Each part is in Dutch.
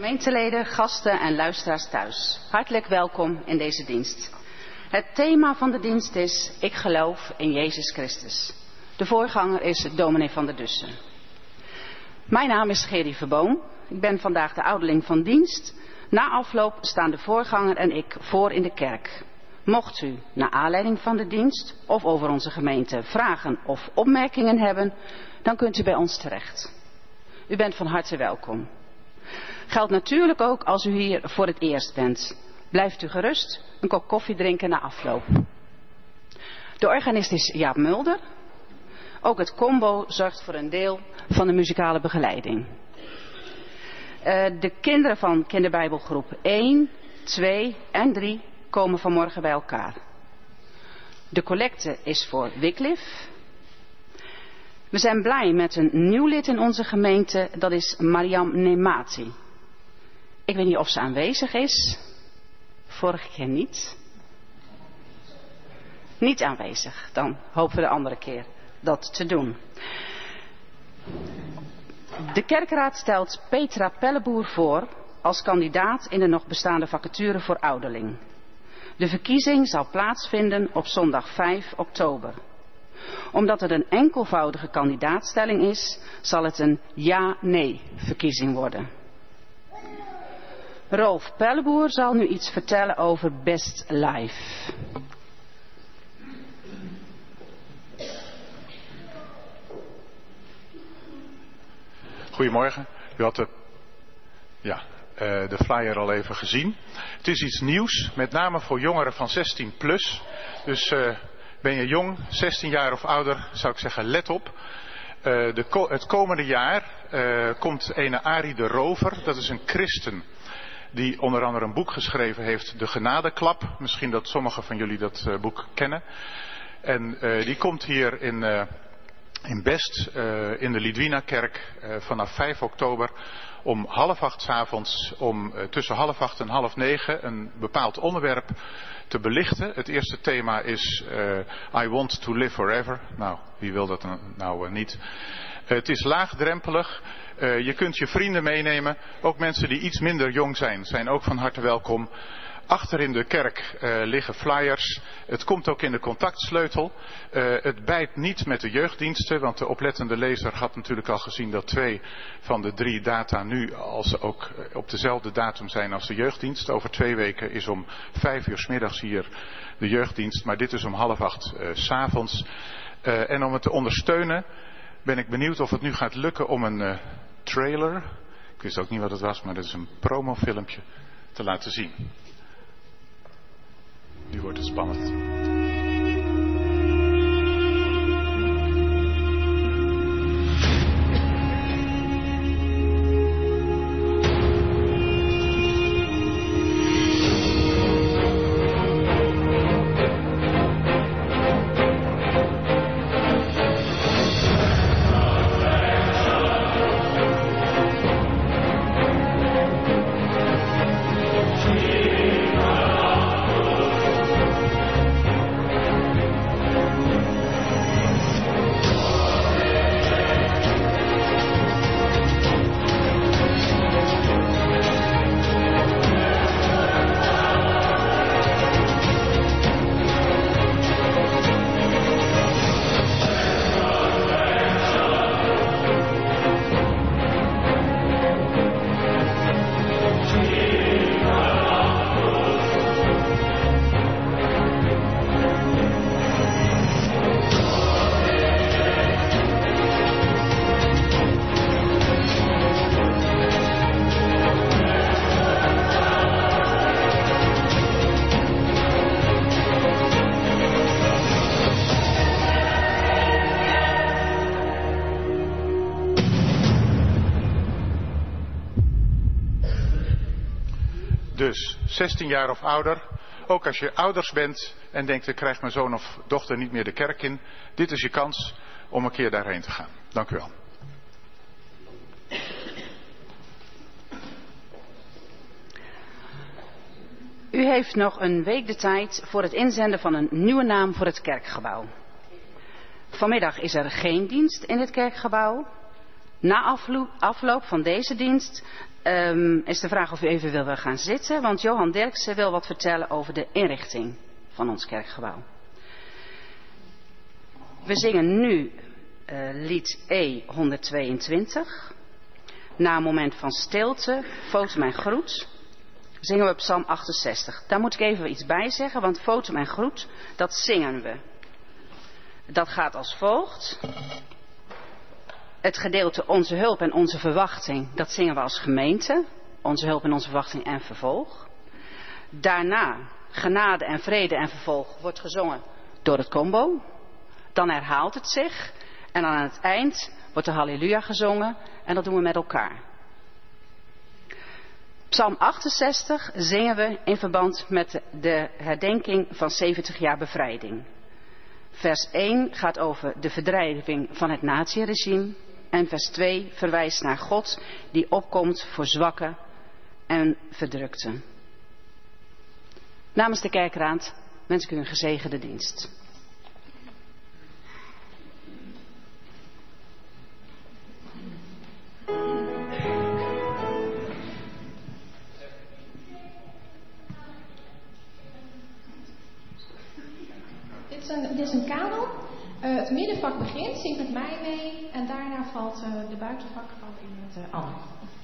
Gemeenteleden, gasten en luisteraars thuis. Hartelijk welkom in deze dienst. Het thema van de dienst is: ik geloof in Jezus Christus. De voorganger is dominee van der Dussen. Mijn naam is Gerry Verboom. Ik ben vandaag de ouderling van dienst. Na afloop staan de voorganger en ik voor in de kerk. Mocht u, naar aanleiding van de dienst of over onze gemeente, vragen of opmerkingen hebben, dan kunt u bij ons terecht. U bent van harte welkom. Geldt natuurlijk ook als u hier voor het eerst bent. Blijft u gerust een kop koffie drinken na afloop. De organist is Jaap Mulder. Ook het combo zorgt voor een deel van de muzikale begeleiding. De kinderen van kinderbijbelgroep 1, 2 en 3 komen vanmorgen bij elkaar. De collecte is voor Wycliffe. We zijn blij met een nieuw lid in onze gemeente, dat is Mariam Nemati. Ik weet niet of ze aanwezig is. Vorige keer niet. Niet aanwezig. Dan hopen we de andere keer dat te doen. De kerkraad stelt Petra Pelleboer voor als kandidaat in de nog bestaande vacature voor ouderling. De verkiezing zal plaatsvinden op zondag 5 oktober. Omdat het een enkelvoudige kandidaatstelling is, zal het een ja-nee verkiezing worden. Rolf Pelleboer zal nu iets vertellen over Best Life. Goedemorgen. U had de flyer al even gezien. Het is iets nieuws, met name voor jongeren van 16 plus. Dus ben je jong, 16 jaar of ouder, zou ik zeggen, let op. Het komende jaar komt ene Arie de Rover, dat is een christen, die onder andere een boek geschreven heeft, De Genadeklap. Misschien dat sommigen van jullie dat boek kennen. En die komt hier in Best, in de Lidwina-kerk, vanaf 5 oktober om 7:30 s'avonds, om tussen 7:30 en 8:30 een bepaald onderwerp te belichten. Het eerste thema is I want to live forever. Nou, wie wil dat nou niet? Het is laagdrempelig. Je kunt je vrienden meenemen. Ook mensen die iets minder jong zijn ook van harte welkom. Achter in de kerk liggen flyers. Het komt ook in de contactsleutel. Het bijt niet met de jeugddiensten, want de oplettende lezer had natuurlijk al gezien dat 2 van de 3 data nu ook op dezelfde datum zijn als de jeugddienst. Over 2 weken is om 5 uur 's middags hier de jeugddienst, maar dit is om 7:30 's avonds. En om het te ondersteunen ben ik benieuwd of het nu gaat lukken om een trailer, ik wist ook niet wat het was, maar dat is een promofilmpje, te laten zien. Nu wordt het spannend. Dus 16 jaar of ouder, ook als je ouders bent en denkt ik krijg mijn zoon of dochter niet meer de kerk in. Dit is je kans om een keer daarheen te gaan. Dank u wel. U heeft nog een week de tijd voor het inzenden van een nieuwe naam voor het kerkgebouw. Vanmiddag is er geen dienst in het kerkgebouw. Na afloop van deze dienst is de vraag of u even wil gaan zitten, want Johan Derksen wil wat vertellen over de inrichting van ons kerkgebouw. We zingen nu lied E 122. Na een moment van stilte, fotum en groet, zingen we Psalm 68. Daar moet ik even iets bij zeggen, want fotum en groet, dat zingen we. Dat gaat als volgt. Het gedeelte onze hulp en onze verwachting, dat zingen we als gemeente. Onze hulp en onze verwachting en vervolg. Daarna genade en vrede en vervolg wordt gezongen door het combo. Dan herhaalt het zich. En aan het eind wordt de halleluja gezongen. En dat doen we met elkaar. Psalm 68 zingen we in verband met de herdenking van 70 jaar bevrijding. Vers 1 gaat over de verdrijving van het naziregime. En vers 2 verwijst naar God die opkomt voor zwakken en verdrukten. Namens de kerkraad wens ik u een gezegende dienst. Dit is een kanon. Het middenvak begint, zingt met mij mee en daarna valt de buitenvak in het andere.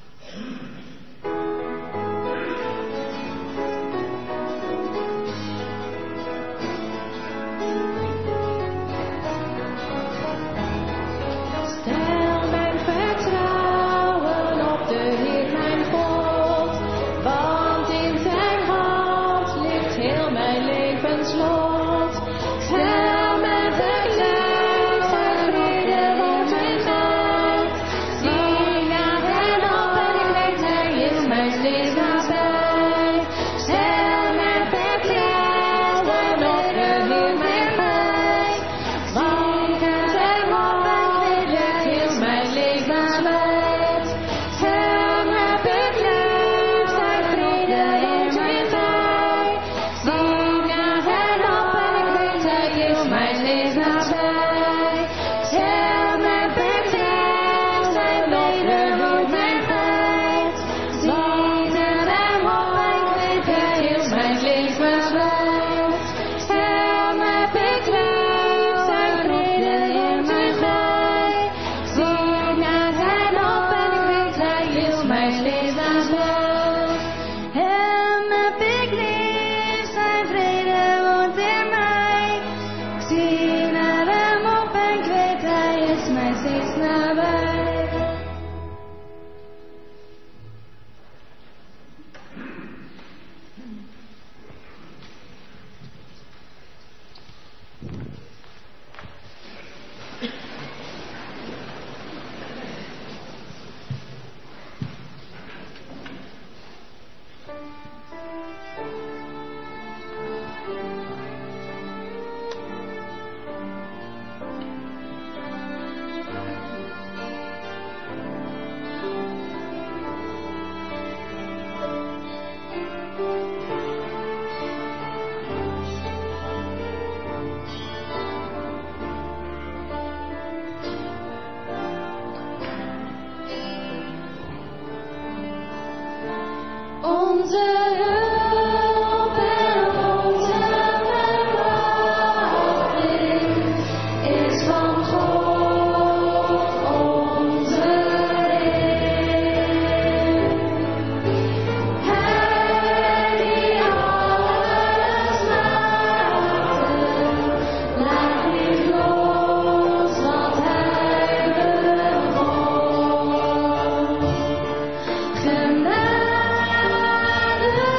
Stel mijn vertrouwen op de Heer mijn God, want in zijn hand ligt heel mijn levenslot. Stel mijn vertrouwen, zijn vrede woont in mij. Zie naar hem op en ik weet hij is mijn steeds nabij. Stel mijn vertrouwen op de Heer mijn mij. Want in zijn hand ligt heel mijn leven uit. Hem heb ik lief, zijn vrede woont in mij. Zie naar hem op en ik weet hij is mijn leven nabij. Hem heb ik lief, zijn vrede woont in mij. Zie naar hem op en ik weet hij is mijn leven nabij. Hem heb ik lief, zijn vrede woont in mij. Zie naar hem op en ik weet hij is mijn leven nabij. Hem heb ik lief, zijn vrede woont in mij. Ik zie naar hem op en ik weet hij is mij steeds nabij. Onze hulp en onze verwachting is van God onze Heer. Hij die alles maakte, laat niet los wat hij begon. Genade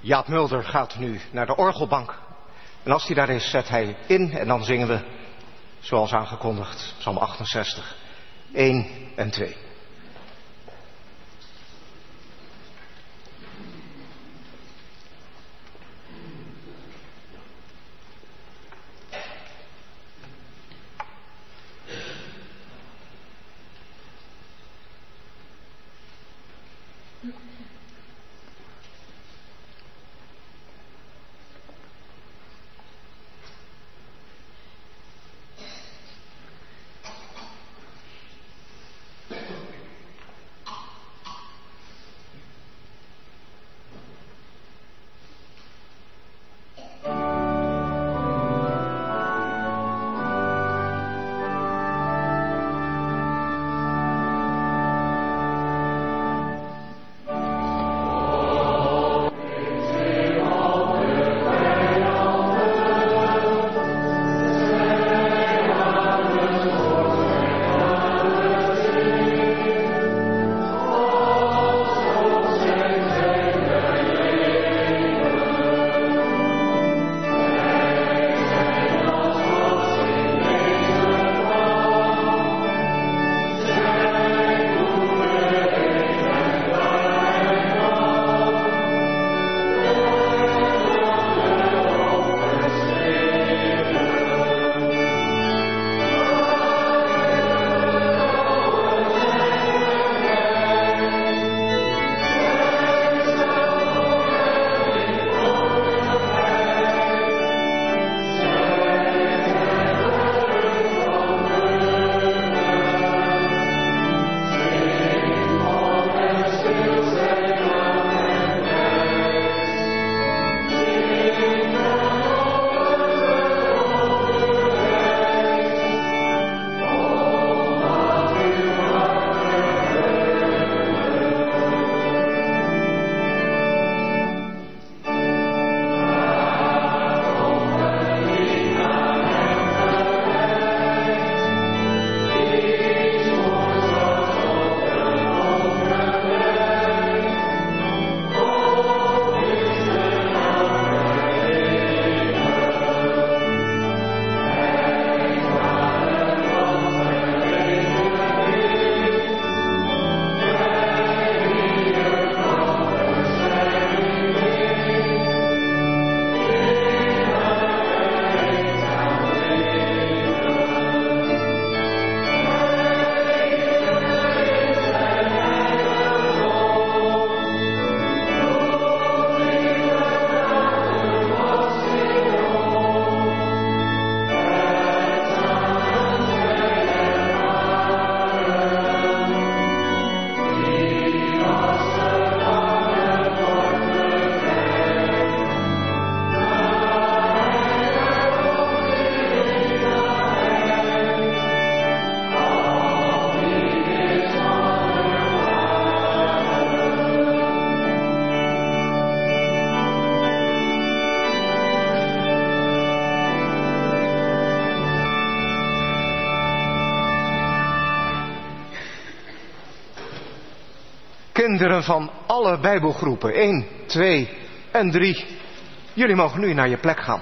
Jaap Mulder gaat nu naar de orgelbank. En als hij daar is, zet hij in en dan zingen we, zoals aangekondigd, Psalm 68, 1 en 2. Kinderen van alle Bijbelgroepen, 1, 2 en 3. Jullie mogen nu naar je plek gaan.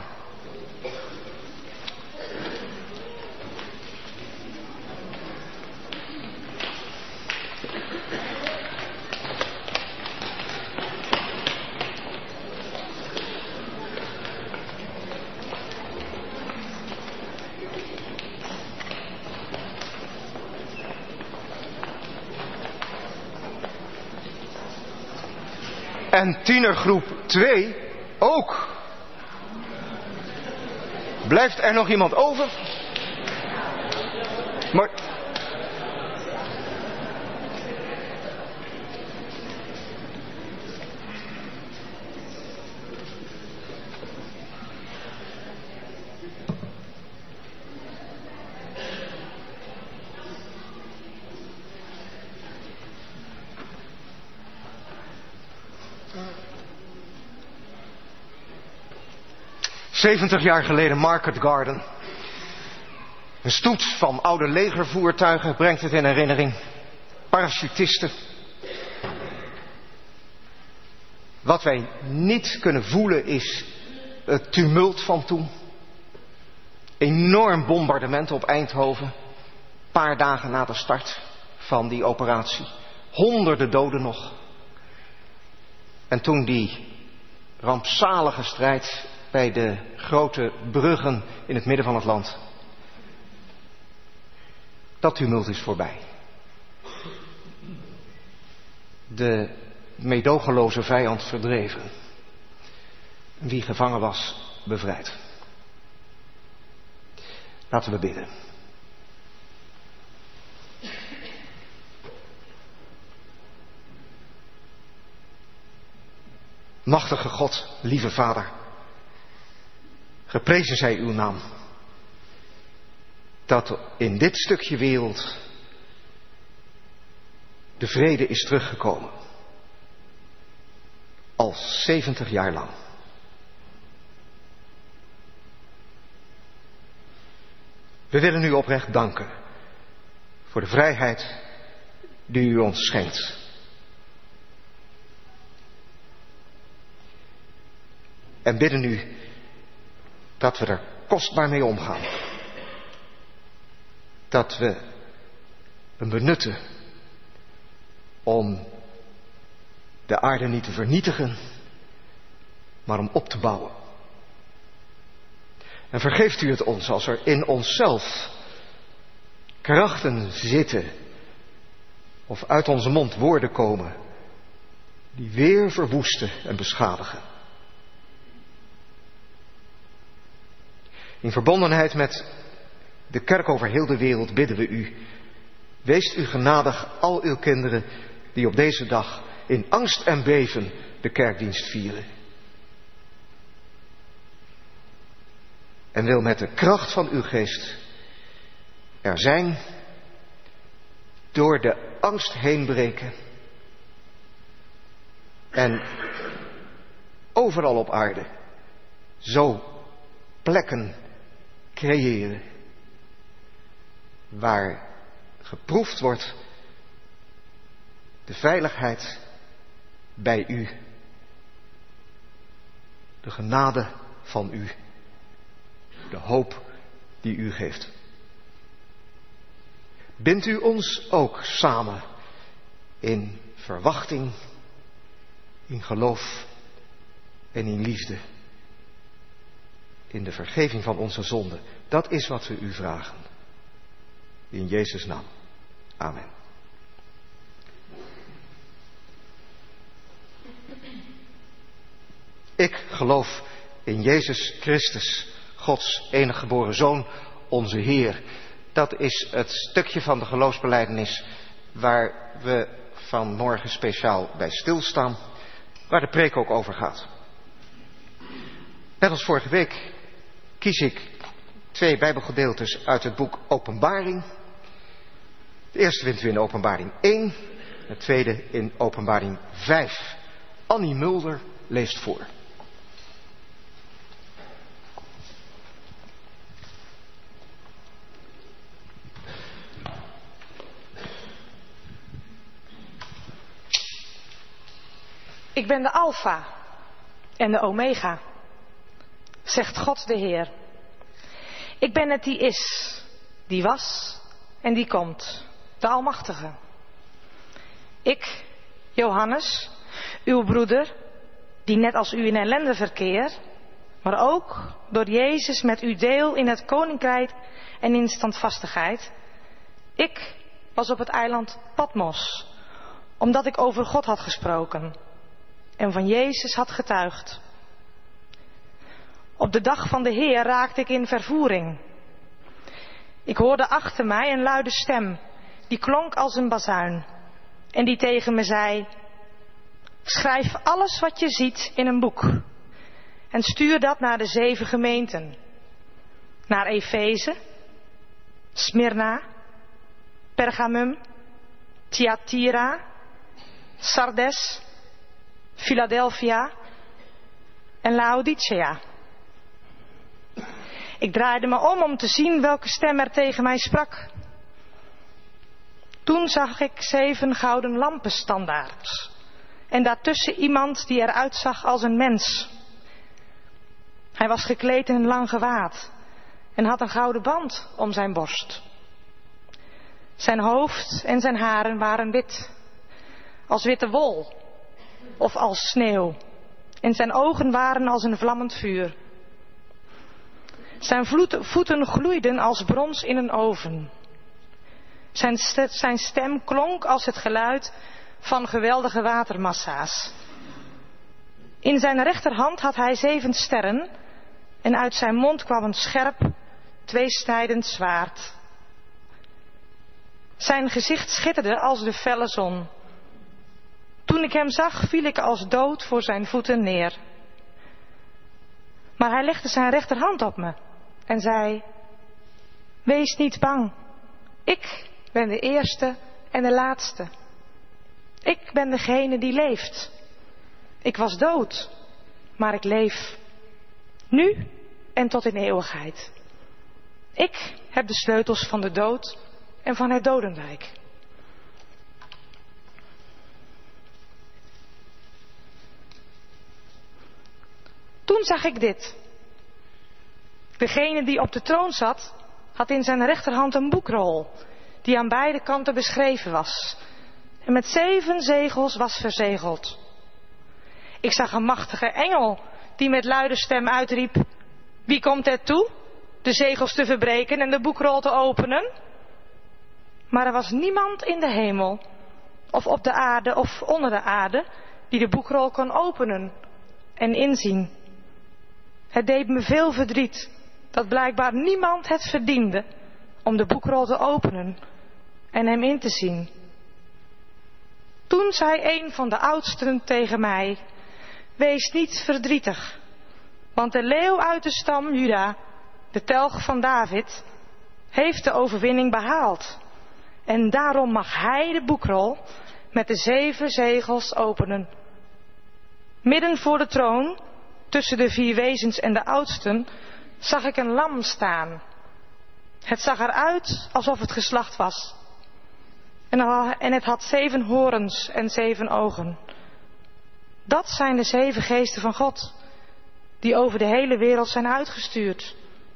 En tienergroep 2 ook. Blijft er nog iemand over? Maar... ...70 jaar geleden Market Garden. Een stoet van oude legervoertuigen brengt het in herinnering. Parachutisten. Wat wij niet kunnen voelen is het tumult van toen. Enorm bombardement op Eindhoven. Een paar dagen na de start van die operatie. Honderden doden nog. En toen die rampzalige strijd bij de grote bruggen in het midden van het land. Dat tumult is voorbij. De meedogenloze vijand verdreven. Wie gevangen was, bevrijd. Laten we bidden. Machtige God, lieve Vader, geprezen zij uw naam, dat in dit stukje wereld de vrede is teruggekomen. Al 70 jaar lang. We willen u oprecht danken voor de vrijheid die u ons schenkt. En bidden u dat we er kostbaar mee omgaan. Dat we hem benutten om de aarde niet te vernietigen, maar om op te bouwen. En vergeeft u het ons als er in onszelf krachten zitten of uit onze mond woorden komen die weer verwoesten en beschadigen. In verbondenheid met de kerk over heel de wereld bidden we u. Wees u genadig al uw kinderen die op deze dag in angst en beven de kerkdienst vieren. En wil met de kracht van uw geest er zijn, door de angst heen breken en overal op aarde zo plekken creëren waar geproefd wordt de veiligheid bij u, de genade van u, de hoop die u geeft. Bindt u ons ook samen in verwachting, in geloof en in liefde. In de vergeving van onze zonden. Dat is wat we u vragen. In Jezus' naam. Amen. Ik geloof in Jezus Christus, Gods enige geboren Zoon, onze Heer. Dat is het stukje van de geloofsbelijdenis waar we vanmorgen speciaal bij stilstaan, waar de preek ook over gaat. Net als vorige week kies ik 2 Bijbelgedeeltes uit het boek Openbaring. De eerste vindt u in Openbaring 1, het tweede in Openbaring 5. Annie Mulder leest voor. Ik ben de Alfa en de Omega, zegt God de Heer. Ik ben het die is, die was en die komt, de Almachtige. Ik, Johannes, uw broeder, die net als u in ellende verkeert, maar ook door Jezus met u deel in het koninkrijk en in standvastigheid. Ik was op het eiland Patmos, omdat ik over God had gesproken en van Jezus had getuigd. Op de dag van de Heer raakte ik in vervoering. Ik hoorde achter mij een luide stem, die klonk als een bazuin. En die tegen me zei: schrijf alles wat je ziet in een boek. En stuur dat naar de 7 gemeenten. Naar Efeze, Smyrna, Pergamum, Thyatira, Sardes, Philadelphia en Laodicea. Ik draaide me om te zien welke stem er tegen mij sprak. Toen zag ik 7 gouden lampen standaards en daartussen iemand die eruit zag als een mens. Hij was gekleed in een lang gewaad en had een gouden band om zijn borst. Zijn hoofd en zijn haren waren wit, als witte wol of als sneeuw. En zijn ogen waren als een vlammend vuur. Zijn voeten gloeiden als brons in een oven. Zijn stem klonk als het geluid van geweldige watermassa's. In zijn rechterhand had hij 7 sterren en uit zijn mond kwam een scherp, tweesnijdend zwaard. Zijn gezicht schitterde als de felle zon. Toen ik hem zag, viel ik als dood voor zijn voeten neer. Maar hij legde zijn rechterhand op me en zei: wees niet bang. Ik ben de eerste en de laatste. Ik ben degene die leeft. Ik was dood, maar ik leef. Nu en tot in eeuwigheid. Ik heb de sleutels van de dood en van het dodenrijk. Toen zag ik dit. Degene die op de troon zat, had in zijn rechterhand een boekrol, die aan beide kanten beschreven was, en met 7 zegels was verzegeld. Ik zag een machtige engel, die met luide stem uitriep: wie komt er toe, de zegels te verbreken en de boekrol te openen? Maar er was niemand in de hemel, of op de aarde, of onder de aarde, die de boekrol kon openen en inzien. Het deed me veel verdriet dat blijkbaar niemand het verdiende om de boekrol te openen en hem in te zien. Toen zei een van de oudsten tegen mij: wees niet verdrietig, want de leeuw uit de stam Juda, de telg van David, heeft de overwinning behaald. En daarom mag hij de boekrol met de 7 zegels openen. Midden voor de troon, tussen de 4 wezens en de oudsten, zag ik een lam staan. Het zag eruit alsof het geslacht was. En het had 7 horens en 7 ogen. Dat zijn de 7 geesten van God, die over de hele wereld zijn uitgestuurd.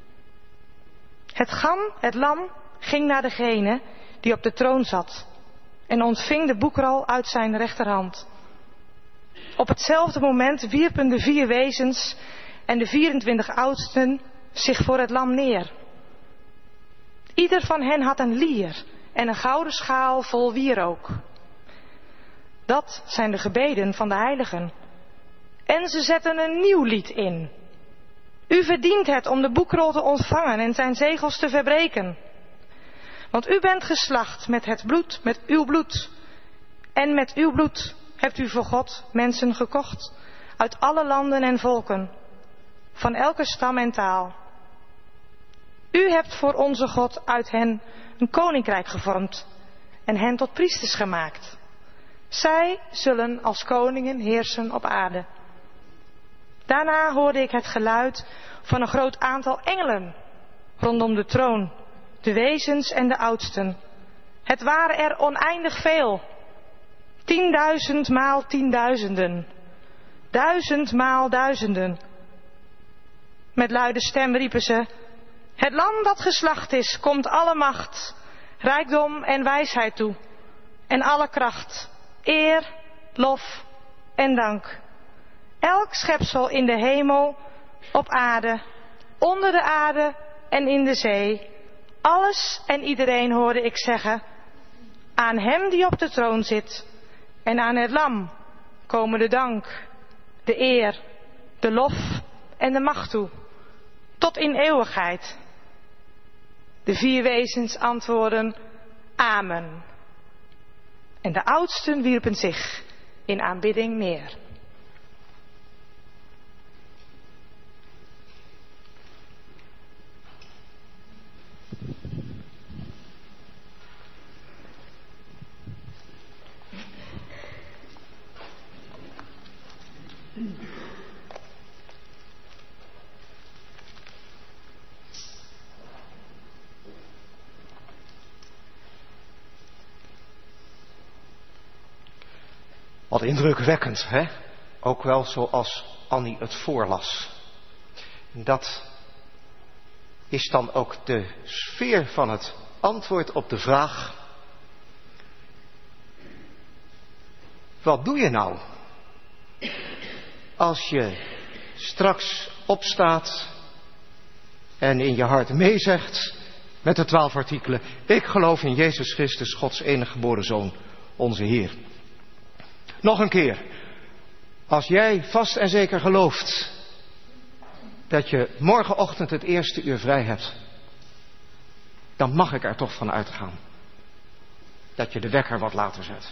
Het lam, ging naar degene die op de troon zat en ontving de boekrol uit zijn rechterhand. Op hetzelfde moment wierpen de 4 wezens en de 24 oudsten zich voor het lam neer. Ieder van hen had een lier en een gouden schaal vol wierook. Dat zijn de gebeden van de heiligen. En ze zetten een nieuw lied in. U verdient het om de boekrol te ontvangen en zijn zegels te verbreken. Want u bent geslacht met uw bloed. En met uw bloed hebt u voor God mensen gekocht uit alle landen en volken, van elke stam en taal. U hebt voor onze God uit hen een koninkrijk gevormd en hen tot priesters gemaakt. Zij zullen als koningen heersen op aarde. Daarna hoorde ik het geluid van een groot aantal engelen rondom de troon, de wezens en de oudsten. Het waren er oneindig veel. 10.000 maal 10.000. 1000 maal 1000. Met luide stem riepen ze: het lam dat geslacht is, komt alle macht, rijkdom en wijsheid toe. En alle kracht, eer, lof en dank. Elk schepsel in de hemel, op aarde, onder de aarde en in de zee. Alles en iedereen hoorde ik zeggen: aan hem die op de troon zit en aan het lam komen de dank, de eer, de lof en de macht toe, tot in eeuwigheid. De 4 wezens antwoorden: amen. En de oudsten wierpen zich in aanbidding neer. Wat indrukwekkend, hè? Ook wel zoals Annie het voorlas. Dat is dan ook de sfeer van het antwoord op de vraag: wat doe je nou als je straks opstaat en in je hart meezegt met de 12 artikelen: ik geloof in Jezus Christus, Gods enige geboren Zoon, onze Heer. Nog een keer. Als jij vast en zeker gelooft dat je morgenochtend het eerste uur vrij hebt, dan mag ik er toch van uitgaan dat je de wekker wat later zet.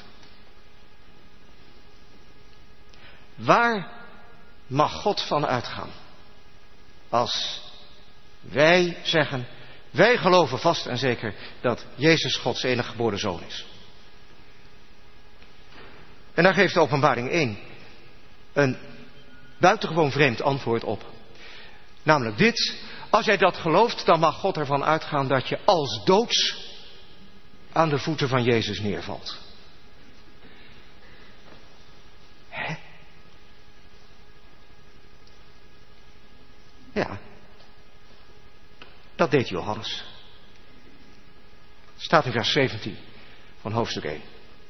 Waar mag God van uitgaan als wij zeggen: wij geloven vast en zeker dat Jezus Gods enige geboren Zoon is? En daar geeft de Openbaring 1 een buitengewoon vreemd antwoord op. Namelijk dit: als jij dat gelooft, dan mag God ervan uitgaan dat je als doods aan de voeten van Jezus neervalt. Hè? Ja, dat deed Johannes. Staat in vers 17 van hoofdstuk 1.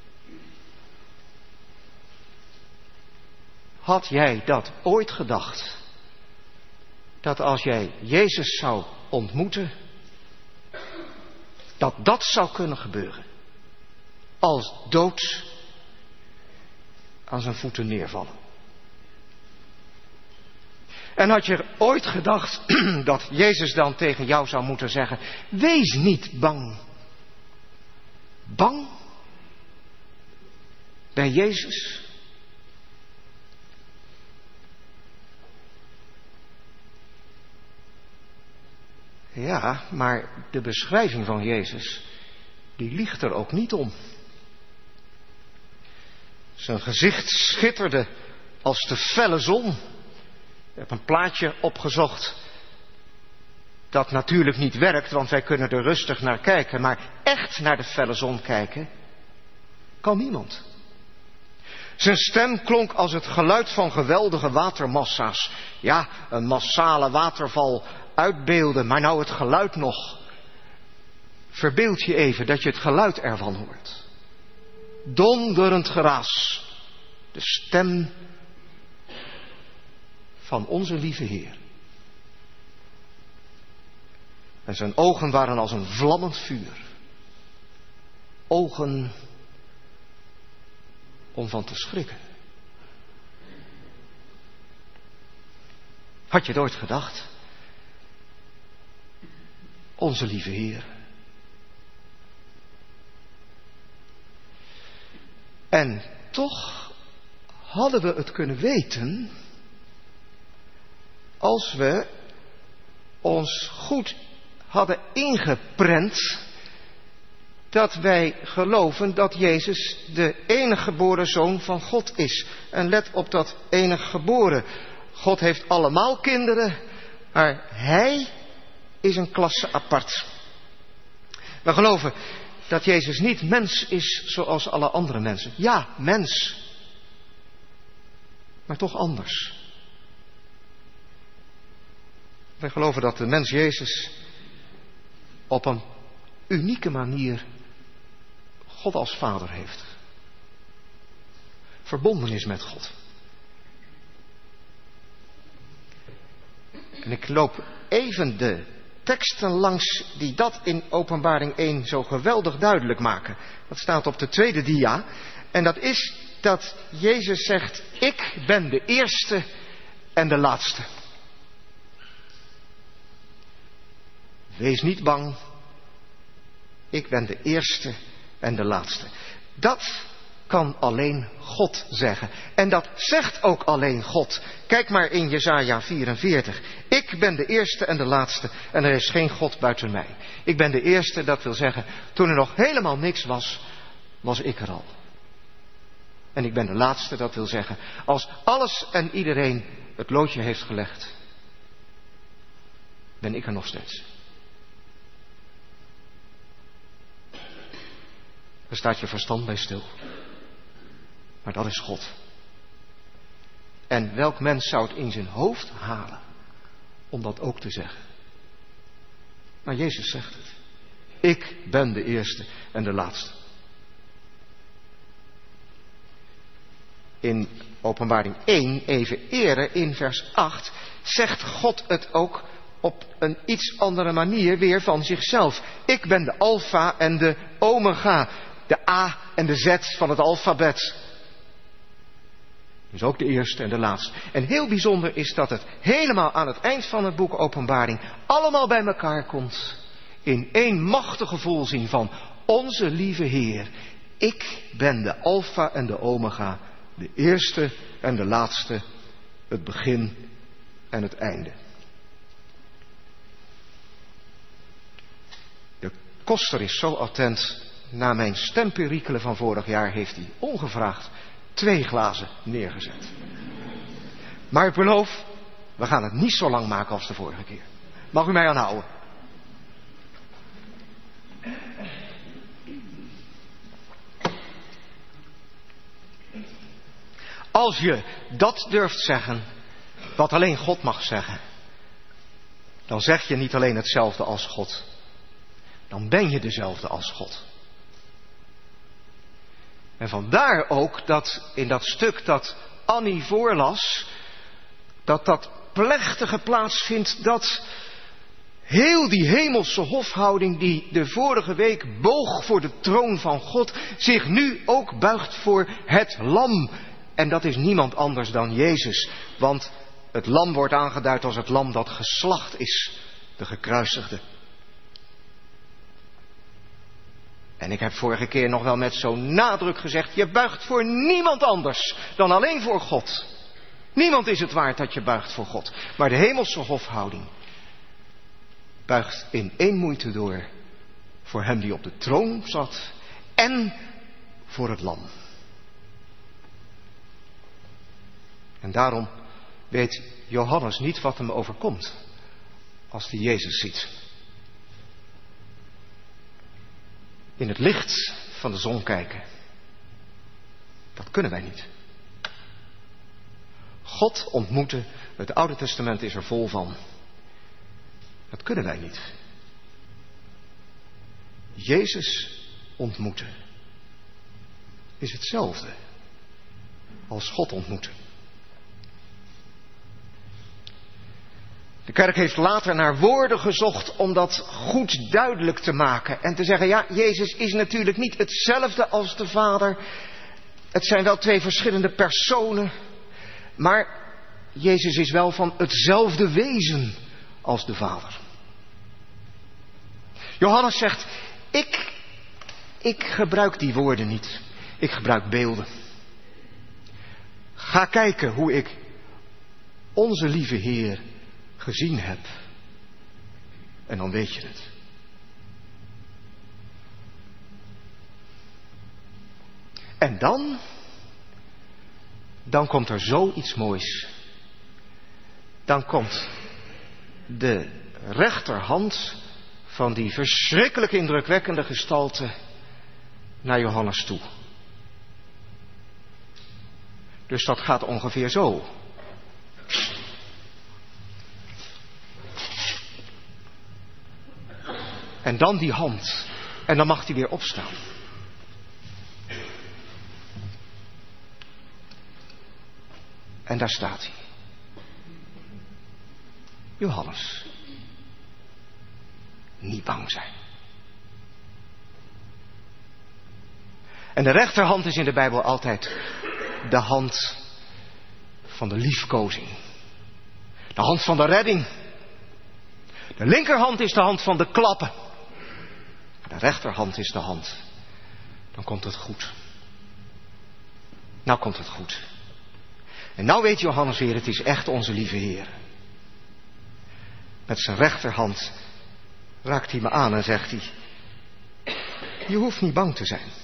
Had jij dat ooit gedacht? Dat als jij Jezus zou ontmoeten, dat dat zou kunnen gebeuren? Als dood aan zijn voeten neervallen. En had je ooit gedacht dat Jezus dan tegen jou zou moeten zeggen: wees niet bang. Bang? Bij Jezus? Ja, maar de beschrijving van Jezus, die liegt er ook niet om. Zijn gezicht schitterde als de felle zon. Ik heb een plaatje opgezocht dat natuurlijk niet werkt, want wij kunnen er rustig naar kijken. Maar echt naar de felle zon kijken kan niemand. Zijn stem klonk als het geluid van geweldige watermassa's. Ja, een massale waterval uitbeelden, maar nou het geluid nog. Verbeeld je even dat je het geluid ervan hoort. Donderend geraas. De stem van onze lieve Heer. En zijn ogen waren als een vlammend vuur. Ogen om van te schrikken. Had je het ooit gedacht? Onze lieve Heer. En toch hadden we het kunnen weten als we ons goed hadden ingeprent dat wij geloven dat Jezus de enige geboren Zoon van God is. En let op dat enige geboren. God heeft allemaal kinderen, maar Hij is een klasse apart. We geloven dat Jezus niet mens is zoals alle andere mensen. Ja, mens. Maar toch anders. Wij geloven dat de mens Jezus op een unieke manier God als Vader heeft. Verbonden is met God. En ik loop even de teksten langs die dat in Openbaring 1 zo geweldig duidelijk maken. Dat staat op de tweede dia. En dat is dat Jezus zegt: ik ben de eerste en de laatste. Wees niet bang. Ik ben de eerste en de laatste. Dat kan alleen God zeggen. En dat zegt ook alleen God. Kijk maar in Jesaja 44. Ik ben de eerste en de laatste en er is geen God buiten mij. Ik ben de eerste, dat wil zeggen, toen er nog helemaal niks was, was ik er al. En ik ben de laatste, dat wil zeggen, als alles en iedereen het loodje heeft gelegd, ben ik er nog steeds. Daar staat je verstand bij stil. Maar dat is God. En welk mens zou het in zijn hoofd halen om dat ook te zeggen? Maar Jezus zegt het. Ik ben de eerste en de laatste. In Openbaring 1, even eerder, in vers 8, zegt God het ook op een iets andere manier weer van zichzelf. Ik ben de Alfa en de Omega, de A en de Z van het alfabet. Dus ook de eerste en de laatste. En heel bijzonder is dat het helemaal aan het eind van het boek Openbaring allemaal bij elkaar komt. In één machtige volzin van onze lieve Heer. Ik ben de Alfa en de Omega, de eerste en de laatste, het begin en het einde. De koster is zo attent. Na mijn stemperikelen van vorig jaar heeft hij ongevraagd 2 glazen neergezet. Maar ik beloof, we gaan het niet zo lang maken als de vorige keer. Mag u mij aanhouden? Als je dat durft zeggen, wat alleen God mag zeggen, dan zeg je niet alleen hetzelfde als God. Dan ben je dezelfde als God. En vandaar ook dat in dat stuk dat Annie voorlas, dat plechtige plaatsvindt, dat heel die hemelse hofhouding die de vorige week boog voor de troon van God, zich nu ook buigt voor het lam. En dat is niemand anders dan Jezus. Want het lam wordt aangeduid als het lam dat geslacht is, de gekruisigde. En ik heb vorige keer nog wel met zo'n nadruk gezegd, je buigt voor niemand anders dan alleen voor God. Niemand is het waard dat je buigt voor God. Maar de hemelse hofhouding buigt in één moeite door voor hem die op de troon zat en voor het lam. En daarom weet Johannes niet wat hem overkomt als hij Jezus ziet. In het licht van de zon kijken. Dat kunnen wij niet. God ontmoeten, het Oude Testament is er vol van. Dat kunnen wij niet. Jezus ontmoeten is hetzelfde als God ontmoeten. De kerk heeft later naar woorden gezocht om dat goed duidelijk te maken. En te zeggen, ja, Jezus is natuurlijk niet hetzelfde als de Vader. Het zijn wel 2 verschillende personen. Maar Jezus is wel van hetzelfde wezen als de Vader. Johannes zegt, ik gebruik die woorden niet. Ik gebruik beelden. Ga kijken hoe ik onze lieve Heer gezien heb. En dan weet je het. En dan komt er zoiets moois. Dan komt de rechterhand van die verschrikkelijk indrukwekkende gestalte naar Johannes toe. Dus dat gaat ongeveer zo. En dan die hand. En dan mag hij weer opstaan. En daar staat hij. Johannes. Niet bang zijn. En de rechterhand is in de Bijbel altijd de hand van de liefkozing. De hand van de redding. De linkerhand is de hand van de klappen. De rechterhand is de hand. Dan komt het goed. Nou komt het goed. En nou weet Johannes weer, het is echt onze lieve Heer. Met zijn rechterhand raakt hij me aan en zegt hij, je hoeft niet bang te zijn.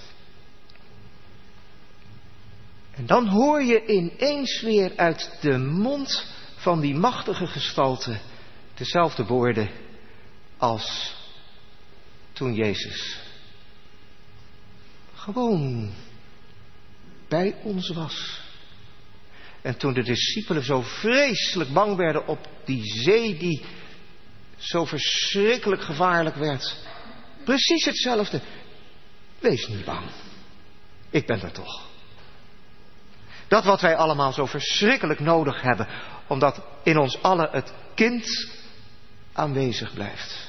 En dan hoor je ineens weer uit de mond van die machtige gestalte dezelfde woorden als toen Jezus gewoon bij ons was. En toen de discipelen zo vreselijk bang werden op die zee die zo verschrikkelijk gevaarlijk werd. Precies hetzelfde. Wees niet bang. Ik ben er toch. Dat wat wij allemaal zo verschrikkelijk nodig hebben. Omdat in ons allen het kind aanwezig blijft.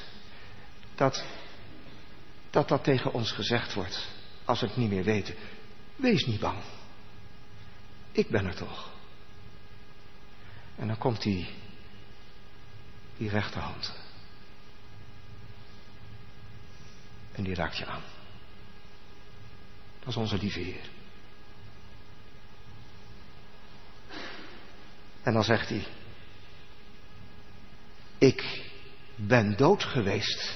Dat tegen ons gezegd wordt. Als we het niet meer weten. Wees niet bang. Ik ben er toch. En dan komt die rechterhand. En die raakt je aan. Dat is onze lieve Heer. En dan zegt hij: ik ben dood geweest,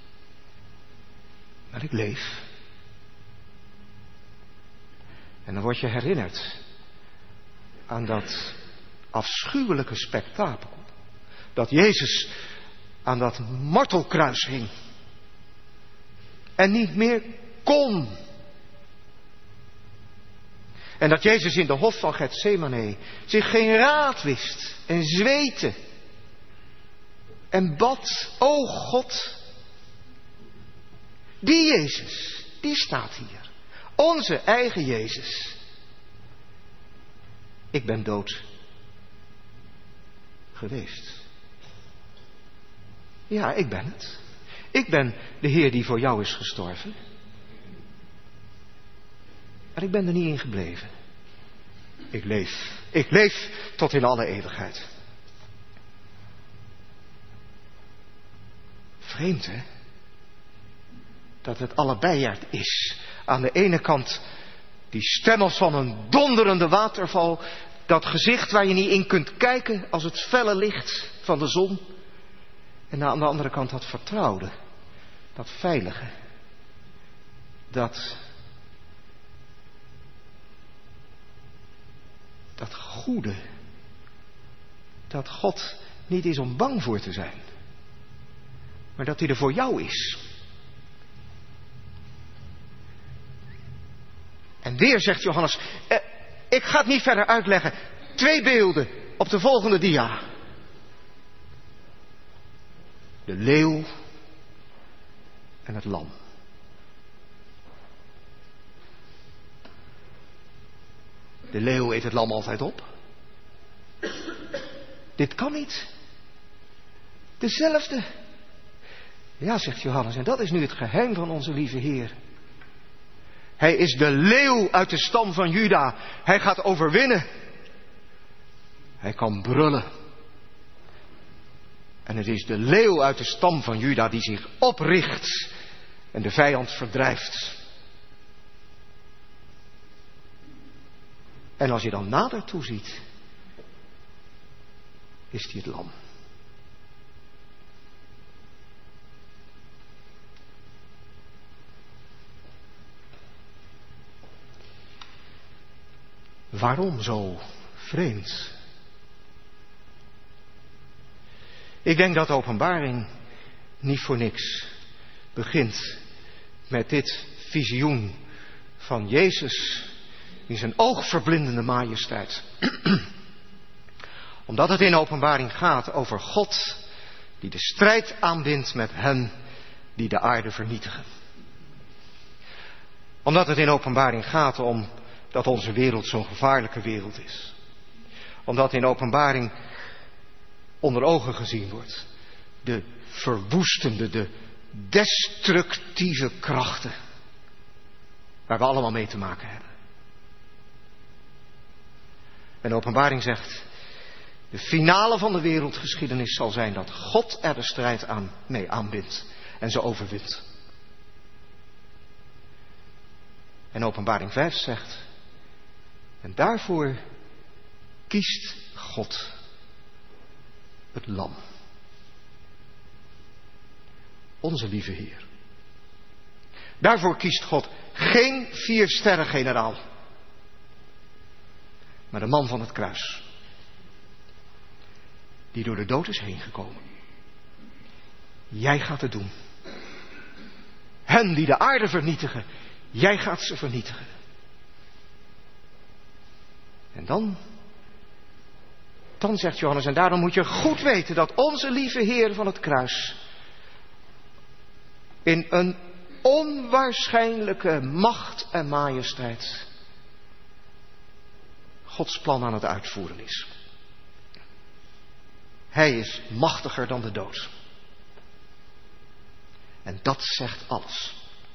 maar ik leef. En dan word je herinnerd aan dat afschuwelijke spektakel. Dat Jezus aan dat martelkruis hing. En niet meer kon. En dat Jezus in de hof van Getsemane zich geen raad wist. En zweette. En bad: o God. Die Jezus, die staat hier. Onze eigen Jezus. Ik ben dood geweest. Ja, ik ben het. Ik ben de Heer die voor jou is gestorven. Maar ik ben er niet in gebleven. Ik leef. Ik leef tot in alle eeuwigheid. Vreemd, hè? Dat het allebei is. Aan de ene kant die stem als van een donderende waterval. Dat gezicht waar je niet in kunt kijken als het felle licht van de zon. En aan de andere kant dat vertrouwde. Dat veilige. Dat goede. Dat God niet is om bang voor te zijn. Maar dat hij er voor jou is. En weer zegt Johannes: ik ga het niet verder uitleggen. 2 beelden op de volgende dia. De leeuw en het lam. De leeuw eet het lam altijd op. Dit kan niet. Dezelfde. Ja, zegt Johannes, en dat is nu het geheim van onze lieve Heer. Hij is de leeuw uit de stam van Juda. Hij gaat overwinnen. Hij kan brullen. En het is de leeuw uit de stam van Juda die zich opricht en de vijand verdrijft. En als je dan nader toeziet, is hij het lam. Waarom zo vreemd? Ik denk dat de Openbaring niet voor niks begint met dit visioen van Jezus in zijn oogverblindende majesteit. Omdat het in de Openbaring gaat over God die de strijd aanbindt met hen die de aarde vernietigen. Omdat het in de Openbaring gaat om dat onze wereld zo'n gevaarlijke wereld is. Omdat in de Openbaring onder ogen gezien wordt de verwoestende, de destructieve krachten waar we allemaal mee te maken hebben. En de Openbaring zegt: de finale van de wereldgeschiedenis zal zijn dat God er de strijd mee aanbindt en ze overwint. En Openbaring 5 zegt: en daarvoor kiest God het lam. Onze lieve Heer. Daarvoor kiest God geen 4-sterren-generaal. Maar de man van het kruis. Die door de dood is heen gekomen. Jij gaat het doen. Hen die de aarde vernietigen. Jij gaat ze vernietigen. En dan zegt Johannes, en daarom moet je goed weten dat onze lieve Heer van het kruis in een onwaarschijnlijke macht en majesteit Gods plan aan het uitvoeren is. Hij is machtiger dan de dood. En dat zegt alles.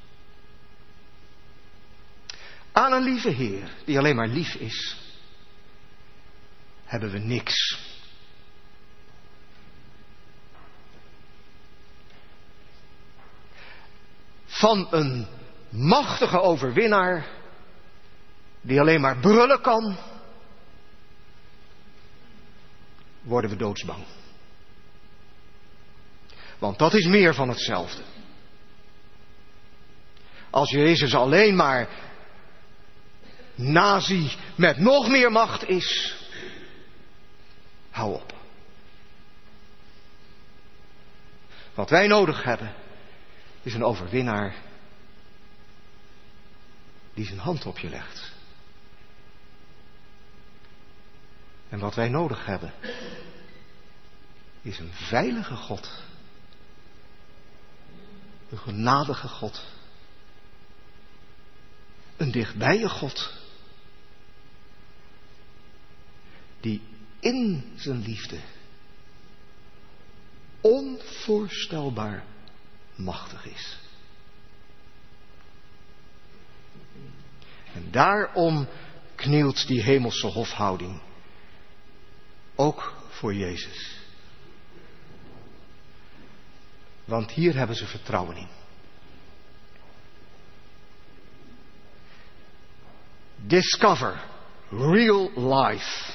Aan een lieve Heer, die alleen maar lief is, hebben we niks. Van een machtige overwinnaar, die alleen maar brullen kan, worden we doodsbang. Want dat is meer van hetzelfde. Als Jezus alleen maar nazi met nog meer macht is, hou op. Wat wij nodig hebben is een overwinnaar die zijn hand op je legt. En wat wij nodig hebben is een veilige God. Een genadige God. Een dichtbije God. Die in zijn liefde onvoorstelbaar machtig is. En daarom knielt die hemelse hofhouding ook voor Jezus. Want hier hebben ze vertrouwen in. Discover real life.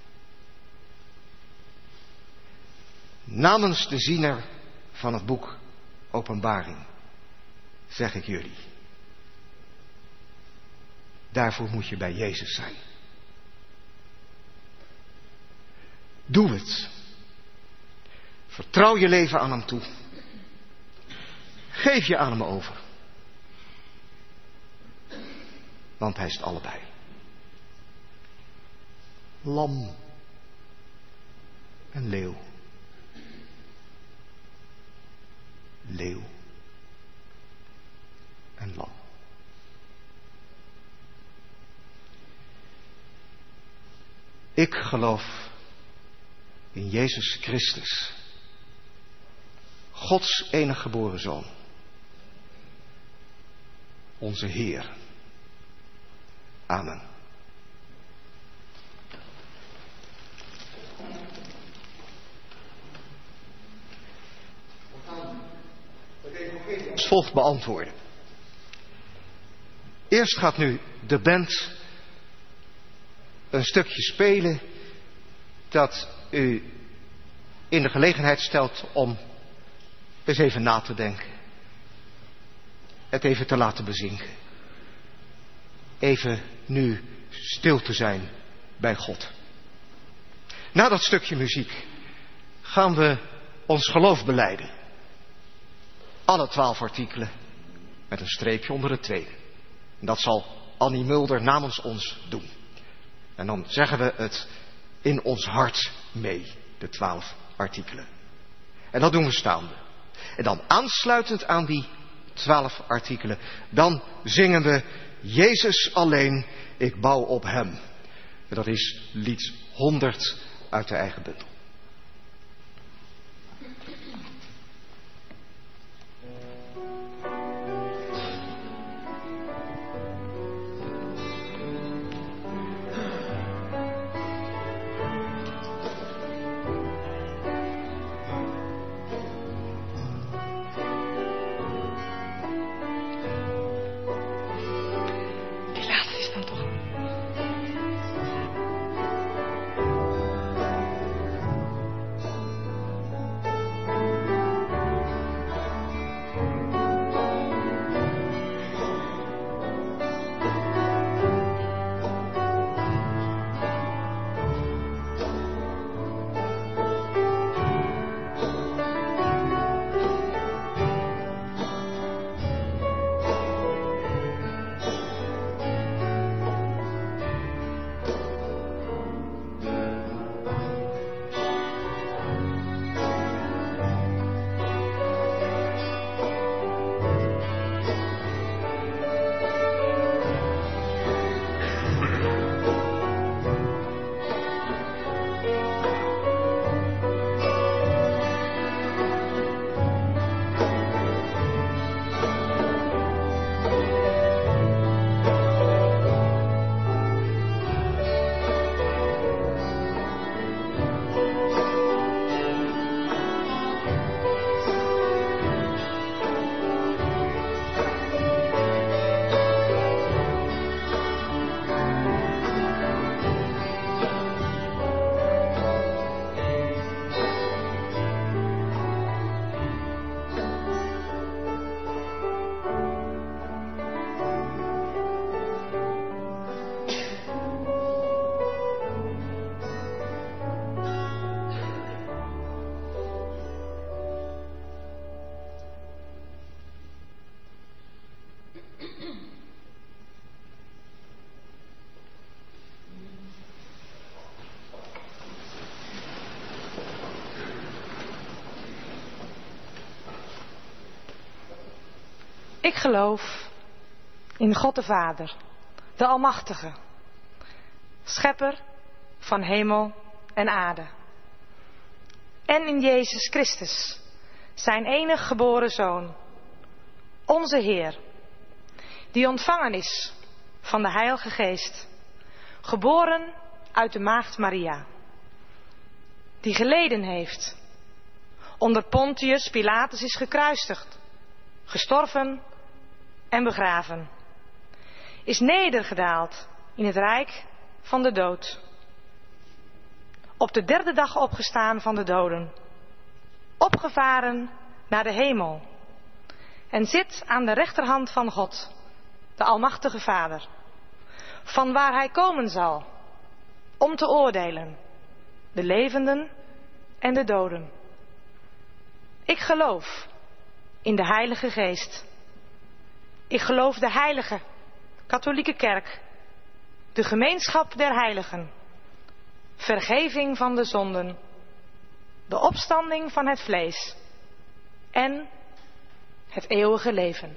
Namens de ziener van het boek Openbaring zeg ik jullie. Daarvoor moet je bij Jezus zijn. Doe het. Vertrouw je leven aan hem toe. Geef je aan hem over. Want hij is het allebei. Lam en leeuw. Leeuw en lam. Ik geloof in Jezus Christus, Gods enige geboren Zoon, onze Heer. Amen. Als volgt beantwoorden. Eerst gaat nu de band een stukje spelen dat u in de gelegenheid stelt om eens even na te denken. Het even te laten bezinken. Even nu stil te zijn bij God. Na dat stukje muziek gaan we ons geloof belijden. Alle 12 artikelen met een streepje onder het tweede. En dat zal Annie Mulder namens ons doen. En dan zeggen we het in ons hart mee, de 12 artikelen. En dat doen we staande. En dan aansluitend aan die 12 artikelen, dan zingen we Jezus alleen, ik bouw op hem. En dat is lied 100 uit de eigen bundel. Ik geloof in God de Vader, de Almachtige, Schepper van hemel en aarde. En in Jezus Christus, zijn enige geboren Zoon, onze Heer, die ontvangen is van de Heilige Geest, geboren uit de Maagd Maria, die geleden heeft, onder Pontius Pilatus is gekruisigd, gestorven en begraven, is nedergedaald in het rijk van de dood, op de derde dag opgestaan van de doden, opgevaren naar de hemel en zit aan de rechterhand van God, de Almachtige Vader, van waar hij komen zal om te oordelen, de levenden en de doden. Ik geloof in de Heilige Geest. Ik geloof de heilige katholieke kerk, de gemeenschap der heiligen, vergeving van de zonden, de opstanding van het vlees en het eeuwige leven.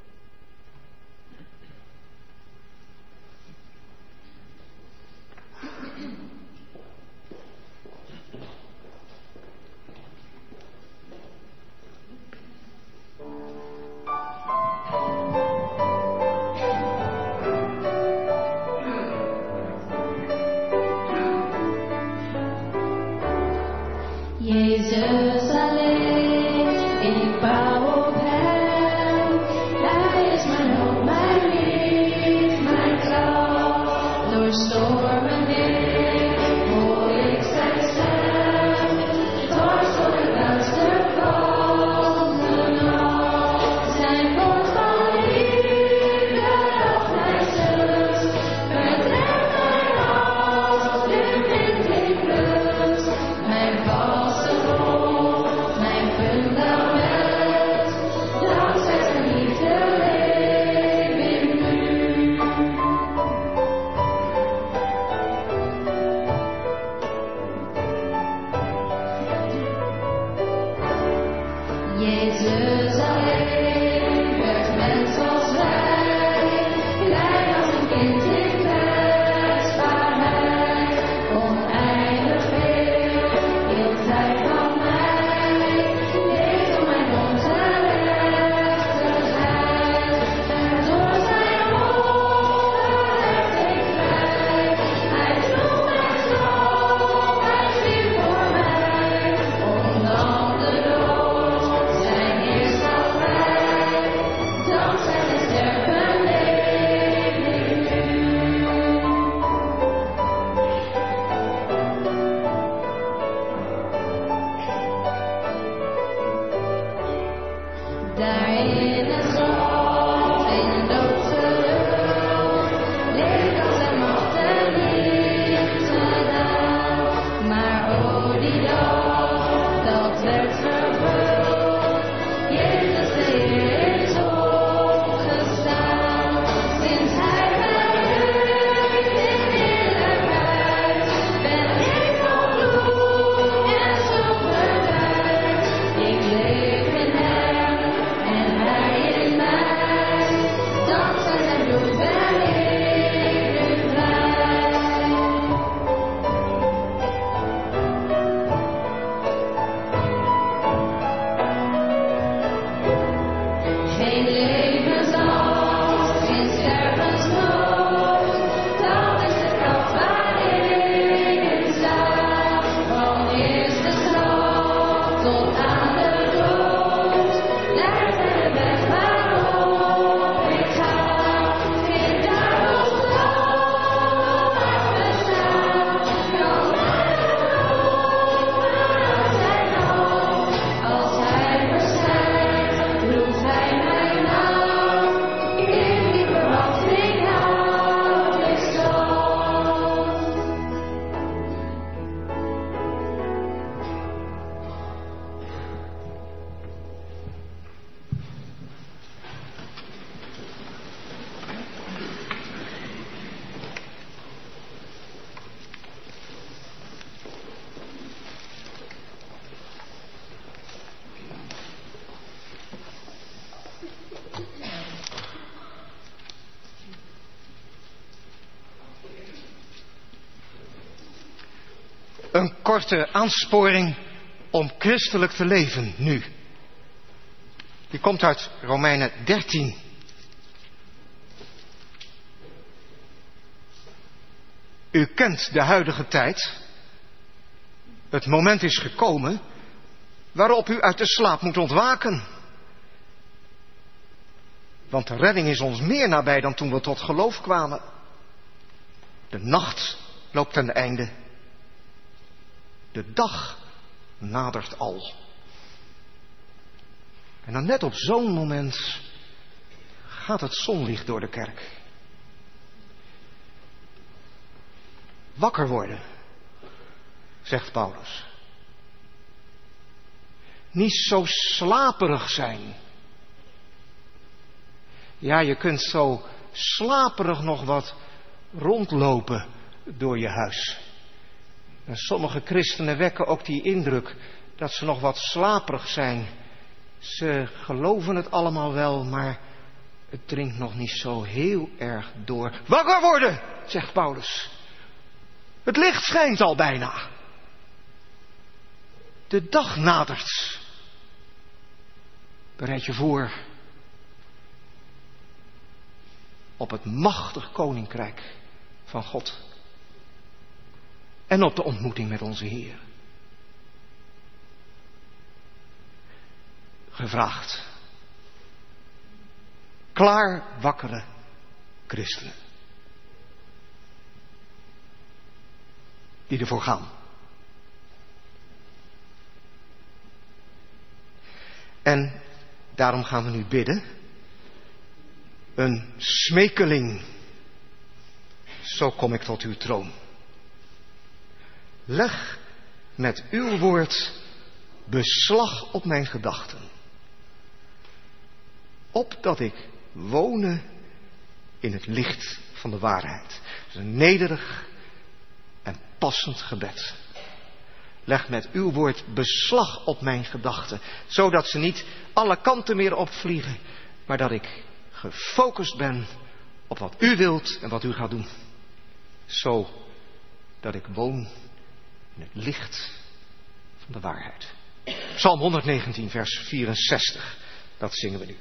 Jezus alleen, ik bouw op hem. Hij is mijn hoop, mijn lief, mijn kracht. Door stormen heen hoor ik zijn stem. Dwars door het duister van de nacht. Zijn woord van liefde of mijn zus. Vertrekt mijn hart, de wind heeft lust. Mijn vaste grond, mijn fundament. Dankzij zijn liefde leef ik nu. Jezus alleen, werd mens als wij, klein als een kind in kwetsbaarheid, oneindig veel, hield hij van mij, leeft om mijn ongerechtigheid, en door zijn woorden werd ik vrij, hij droeg mijn schuld, hij viel voor mij, ondanks de dood, zijn eerste Een korte aansporing om christelijk te leven nu. Die komt uit Romeinen 13. U kent de huidige tijd. Het moment is gekomen waarop u uit de slaap moet ontwaken. Want de redding is ons meer nabij dan toen we tot geloof kwamen. De nacht loopt ten einde. De dag nadert al. En dan net op zo'n moment gaat het zonlicht door de kerk. Wakker worden, zegt Paulus. Niet zo slaperig zijn. Ja, je kunt zo slaperig nog wat rondlopen door je huis. En sommige christenen wekken ook die indruk dat ze nog wat slaperig zijn. Ze geloven het allemaal wel, maar het dringt nog niet zo heel erg door. Wakker worden, zegt Paulus. Het licht schijnt al bijna. De dag nadert. Bereid je voor op het machtig koninkrijk van God. En op de ontmoeting met onze Heer. Gevraagd. Klaar wakkere christenen. Die ervoor gaan. En daarom gaan we nu bidden. Een smekeling. Zo kom ik tot uw troon. Leg met uw woord beslag op mijn gedachten. Opdat ik wonen in het licht van de waarheid. Het is een nederig en passend gebed. Leg met uw woord beslag op mijn gedachten. Zodat ze niet alle kanten meer opvliegen. Maar dat ik gefocust ben op wat u wilt en wat u gaat doen. Zo dat ik woon in het licht van de waarheid. Psalm 119 vers 64. Dat zingen we nu.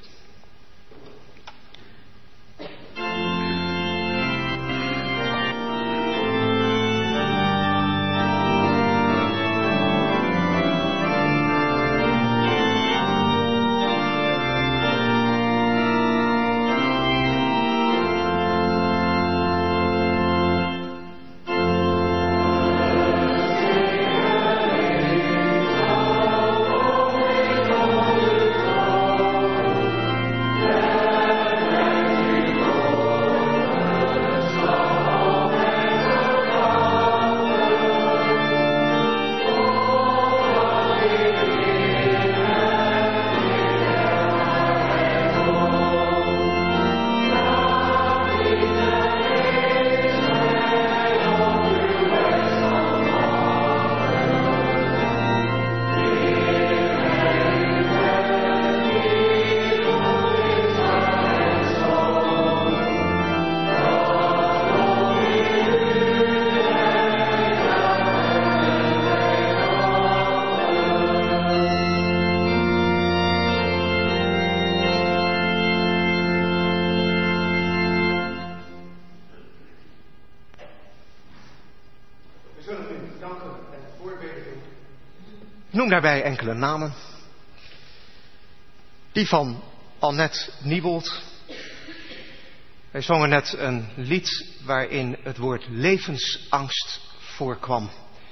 Noem daarbij enkele namen. Die van Annette Niebold. Wij zongen net een lied waarin het woord levensangst voorkwam.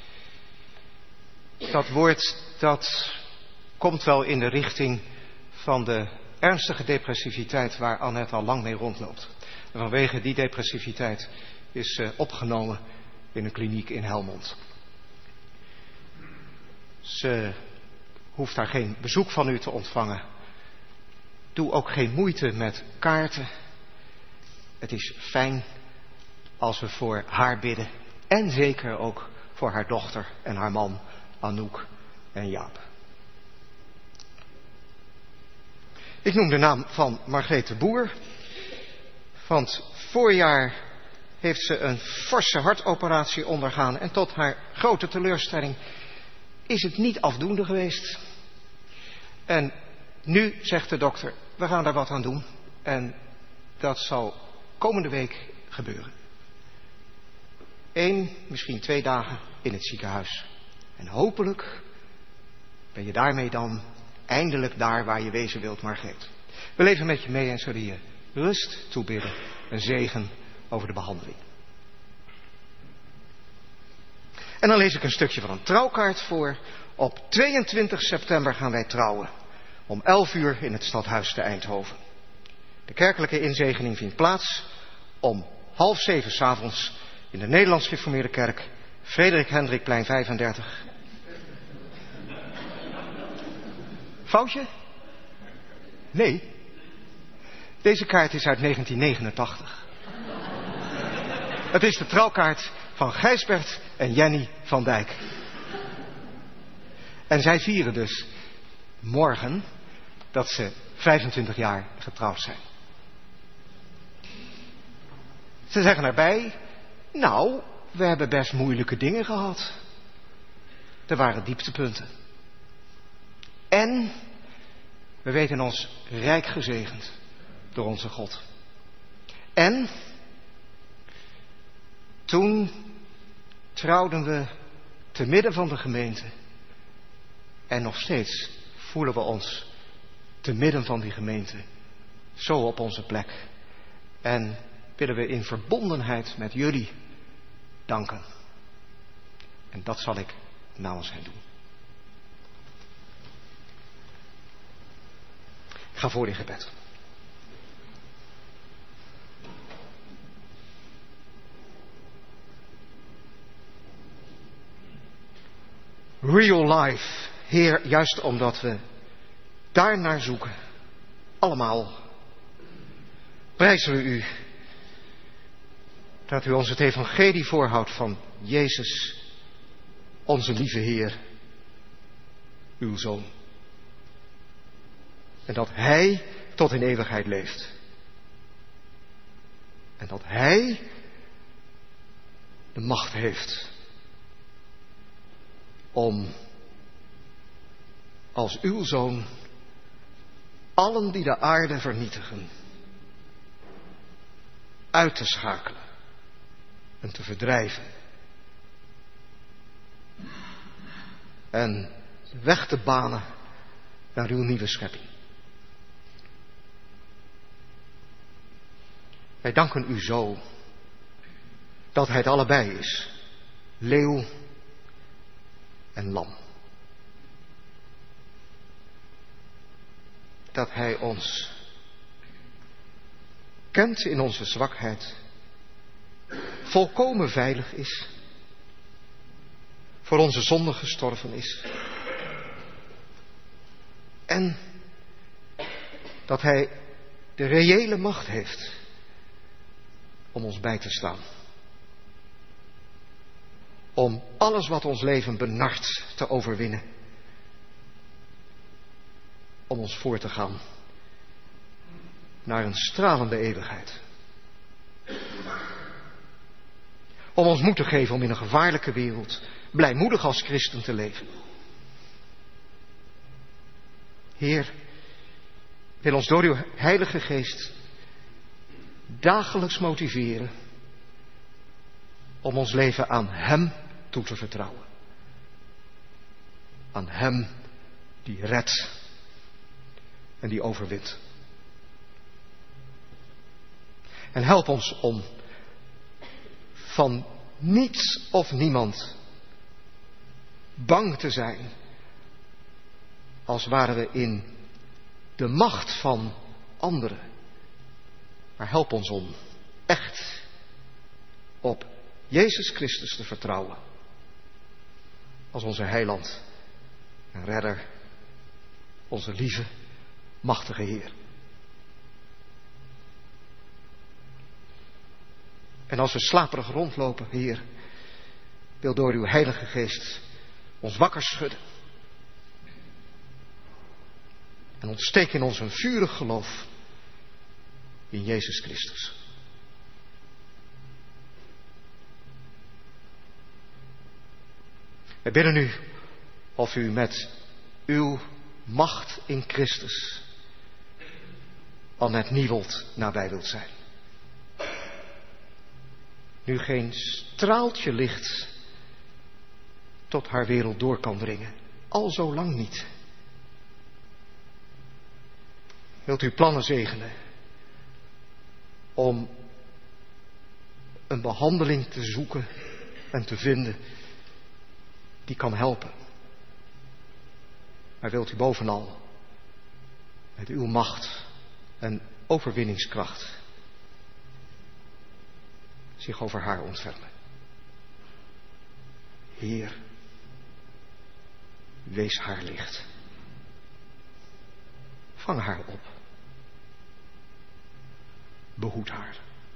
Dat woord dat komt wel in de richting van de ernstige depressiviteit waar Annette al lang mee rondloopt. En vanwege die depressiviteit is ze opgenomen in een kliniek in Helmond. Ze hoeft daar geen bezoek van u te ontvangen. Doe ook geen moeite met kaarten. Het is fijn als we voor haar bidden. En zeker ook voor haar dochter en haar man Anouk en Jaap. Ik noem de naam van Margrethe Boer. Van het voorjaar heeft ze een forse hartoperatie ondergaan. En tot haar grote teleurstelling is het niet afdoende geweest. En nu zegt de dokter, we gaan daar wat aan doen. En dat zal komende week gebeuren. 1, misschien 2 dagen in het ziekenhuis. En hopelijk ben je daarmee dan eindelijk daar waar je wezen wilt, Margreet. We leven met je mee en zullen je rust toebidden. Een zegen over de behandeling. En dan lees ik een stukje van een trouwkaart voor. Op 22 september gaan wij trouwen. Om 11 uur in het stadhuis te Eindhoven. De kerkelijke inzegening vindt plaats om 6:30 s'avonds in de Nederlands Gereformeerde Kerk, Frederik Hendrikplein 35. Foutje? Nee. Deze kaart is uit 1989. Het is de trouwkaart van Gijsbert en Jenny van Dijk. En zij vieren dus morgen dat ze 25 jaar getrouwd zijn. Ze zeggen erbij, nou, we hebben best moeilijke dingen gehad. Er waren dieptepunten. En we weten ons rijk gezegend door onze God. En toen trouwden we te midden van de gemeente. En nog steeds voelen we ons te midden van die gemeente zo op onze plek. En willen we in verbondenheid met jullie danken. En dat zal ik namens hen doen. Ik ga voor in gebed. Real life, Heer, juist omdat we daar naar zoeken, allemaal, prijzen we u dat u ons het evangelie voorhoudt van Jezus, onze lieve Heer, uw Zoon. En dat Hij tot in eeuwigheid leeft. En dat Hij de macht heeft om als uw Zoon allen die de aarde vernietigen uit te schakelen en te verdrijven en weg te banen naar uw nieuwe schepping. Wij danken u zo dat hij het allebei is, leeuw en lam. Dat hij ons kent in onze zwakheid, volkomen veilig is, voor onze zonde gestorven is. En dat hij de reële macht heeft om ons bij te staan. Om alles wat ons leven benart te overwinnen. Om ons voor te gaan naar een stralende eeuwigheid. Om ons moed te geven om in een gevaarlijke wereld blijmoedig als christen te leven. Heer, wil ons door uw Heilige Geest dagelijks motiveren om ons leven aan Hem toe te vertrouwen. Aan Hem die redt en die overwint. En help ons om van niets of niemand bang te zijn, als waren we in de macht van anderen. Maar help ons om echt op Jezus Christus te vertrouwen. Als onze heiland en redder, onze lieve, machtige Heer. En als we slaperig rondlopen, Heer, wil door uw Heilige Geest ons wakker schudden. En ontsteek in ons een vurig geloof in Jezus Christus. Wij bidden u of u met uw macht in Christus Annette Niewold nabij wilt zijn. Nu geen straaltje licht tot haar wereld door kan dringen. Al zo lang niet. Wilt u plannen zegenen om een behandeling te zoeken en te vinden die kan helpen. Maar wilt u bovenal met uw macht en overwinningskracht zich over haar ontfermen. Heer, wees haar licht. Vang haar op. Behoed haar.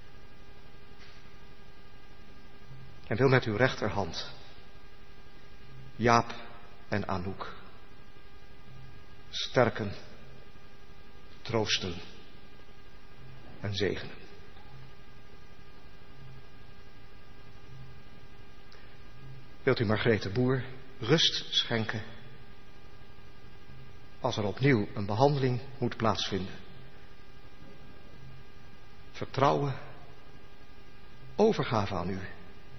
En wil met uw rechterhand Jaap en Anouk sterken, troosten en zegenen. Wilt u Margrethe Boer rust schenken als er opnieuw een behandeling moet plaatsvinden? Vertrouwen, overgave aan u.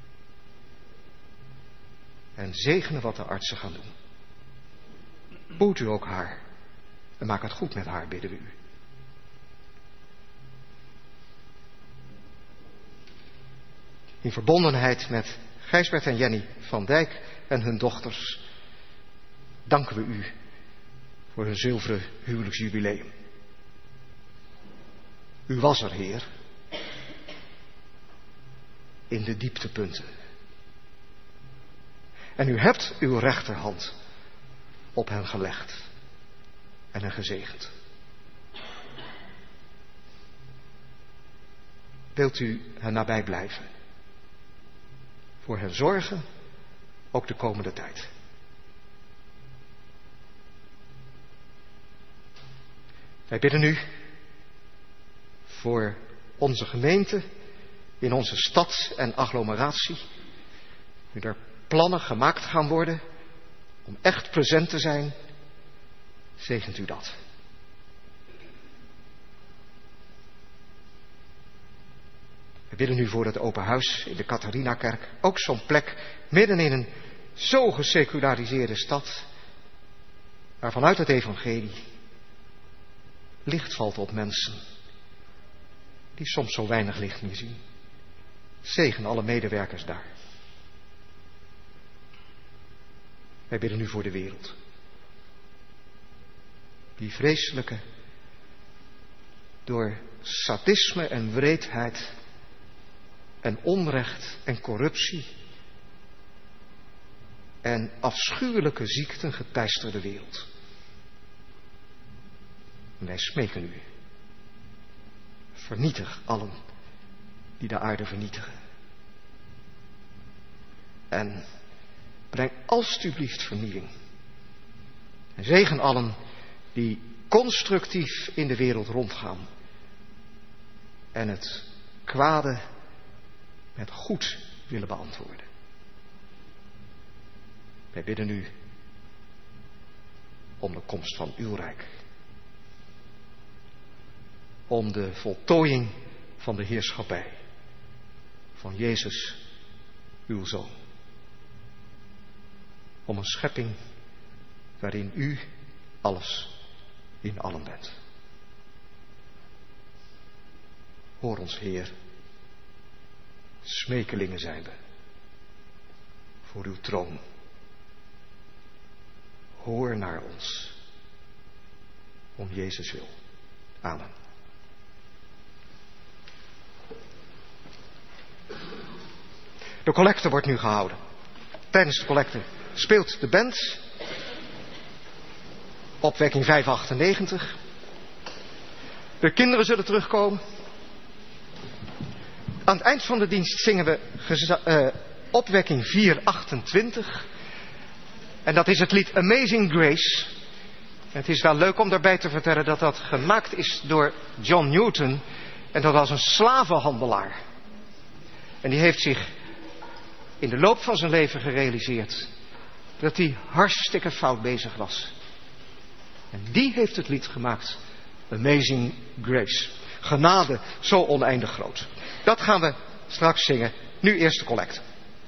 En zegenen wat de artsen gaan doen. Behoed u ook haar en maak het goed met haar, bidden we u. In verbondenheid met Gijsbert en Jenny van Dijk en hun dochters danken we u voor hun zilveren huwelijksjubileum. U was er, Heer, in de dieptepunten. En u hebt uw rechterhand op hen gelegd en hen gezegend. Wilt u hen nabij blijven? Voor hen zorgen, ook de komende tijd. Wij bidden u voor onze gemeente, in onze stad en agglomeratie. Nu er plannen gemaakt gaan worden om echt present te zijn, zegent u dat. We bidden u voor het open huis in de Catharinakerk. Ook zo'n plek midden in een zo geseculariseerde stad, waar vanuit het evangelie licht valt op mensen die soms zo weinig licht meer zien. Zegen alle medewerkers daar. Wij bidden u voor de wereld. Die vreselijke, door sadisme en wreedheid en onrecht en corruptie en afschuwelijke ziekten geteisterde wereld. En wij smeken u. Vernietig allen die de aarde vernietigen. En breng alstublieft vernieuwing. En zegen allen die constructief in de wereld rondgaan. En het kwade met goed willen beantwoorden. Wij bidden u om de komst van uw rijk. Om de voltooiing van de heerschappij van Jezus, uw Zoon. Om een schepping waarin u alles in allen bent. Hoor ons, Heer. Smekelingen zijn we voor uw troon. Hoor naar ons. Om Jezus wil. Amen. De collecte wordt nu gehouden. Tijdens de collecte speelt de band Opwekking 598. De kinderen zullen terugkomen. Aan het eind van de dienst zingen we Opwekking 428. En dat is het lied Amazing Grace. En het is wel leuk om daarbij te vertellen dat dat gemaakt is door John Newton. En dat was een slavenhandelaar. En die heeft zich in de loop van zijn leven gerealiseerd dat hij hartstikke fout bezig was. En die heeft het lied gemaakt. Amazing Grace. Genade zo oneindig groot. Dat gaan we straks zingen. Nu eerst de collect.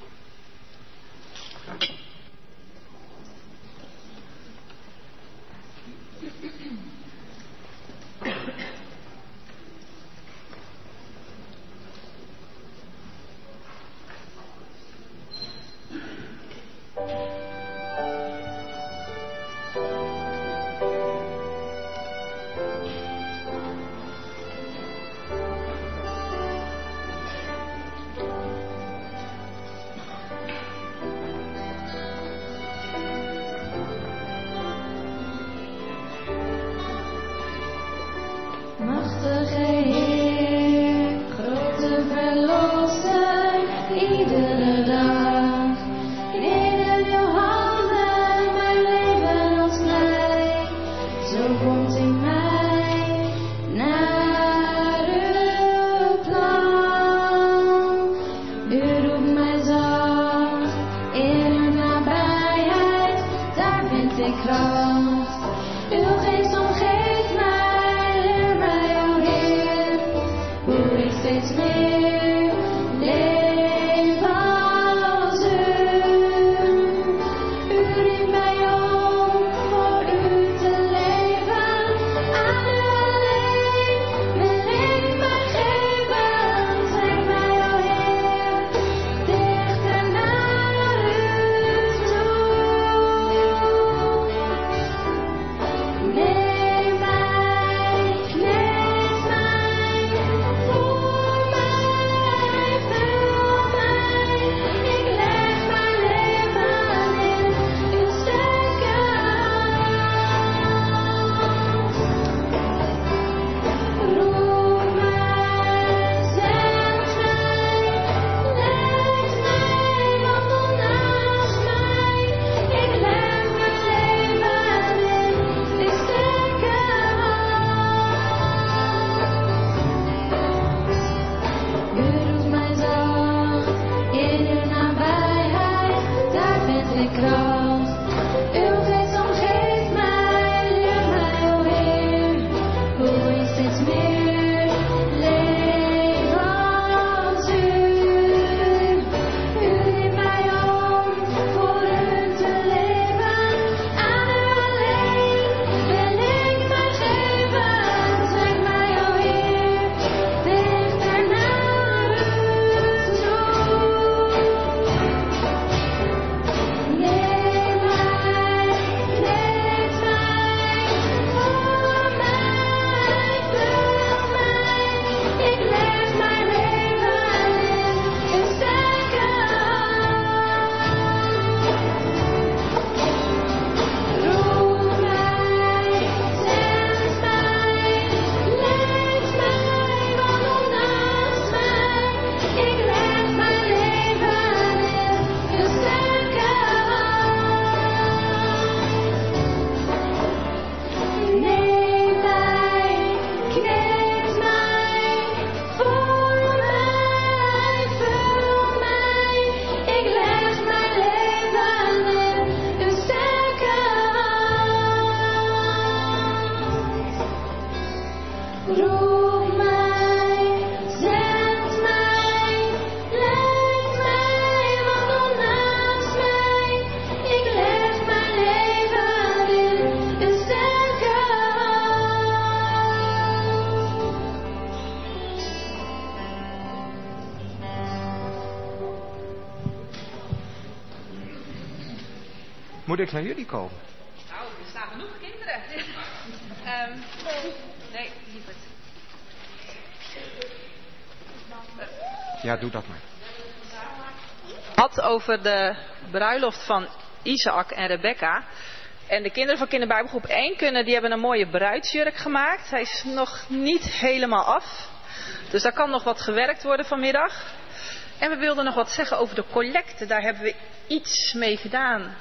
Moet ik naar jullie komen? Nou, er staan genoeg kinderen. Nee, lieverd. Ja, doe dat maar. Had over de bruiloft van Isaac en Rebecca. En de kinderen van kinderbijbelgroep 1 die hebben een mooie bruidsjurk gemaakt. Hij is nog niet helemaal af. Dus daar kan nog wat gewerkt worden vanmiddag. En we wilden nog wat zeggen over de collecte. Daar hebben we iets mee gedaan.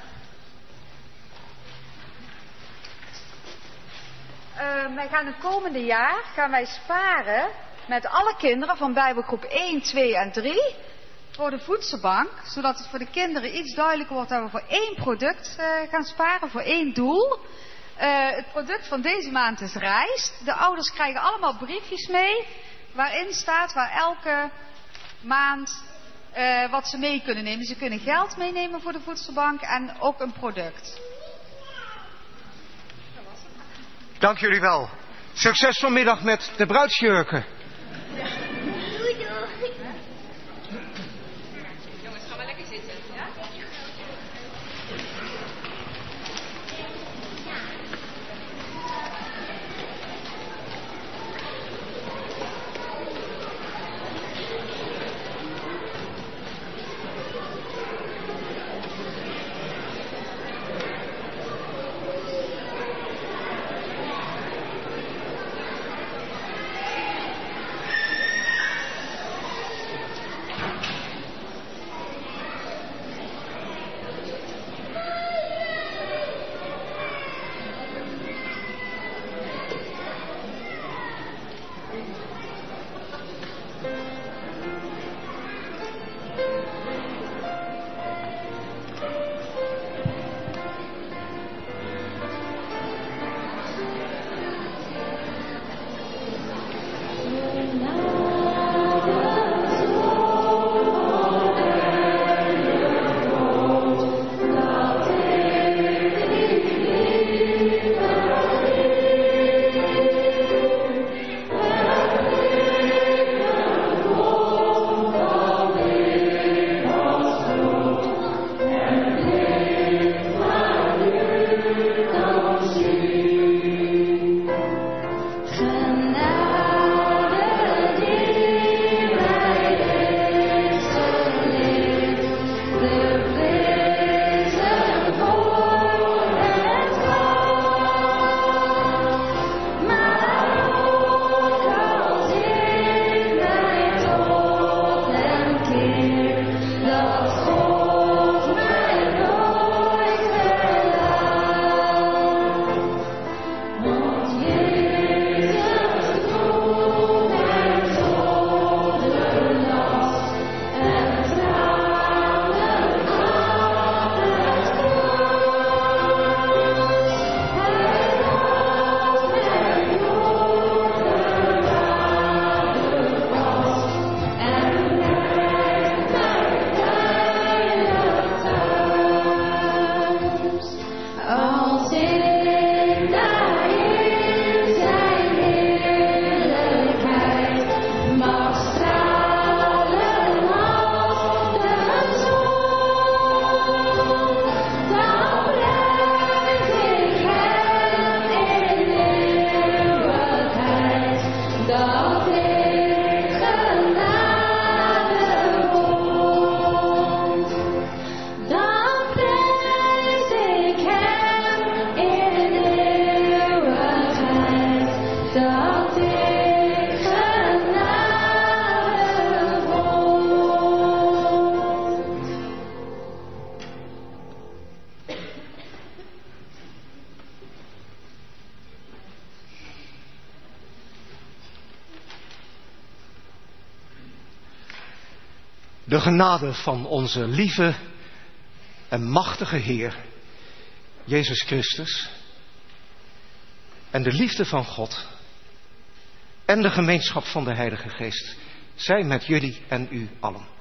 Wij gaan het komende jaar sparen met alle kinderen van Bijbelgroep 1, 2 en 3. voor de voedselbank, zodat het voor de kinderen iets duidelijker wordt dat we voor 1 product gaan sparen, voor 1 doel. Het product van deze maand is rijst. De ouders krijgen allemaal briefjes mee, waarin staat waar elke maand wat ze mee kunnen nemen. Ze kunnen geld meenemen voor de voedselbank en ook een product. Dank jullie wel. Succes vanmiddag met de bruidsjurken. Jongens, gaan we lekker zitten. Ja? De genade van onze lieve en machtige Heer, Jezus Christus, en de liefde van God en de gemeenschap van de Heilige Geest zij met jullie en u allen.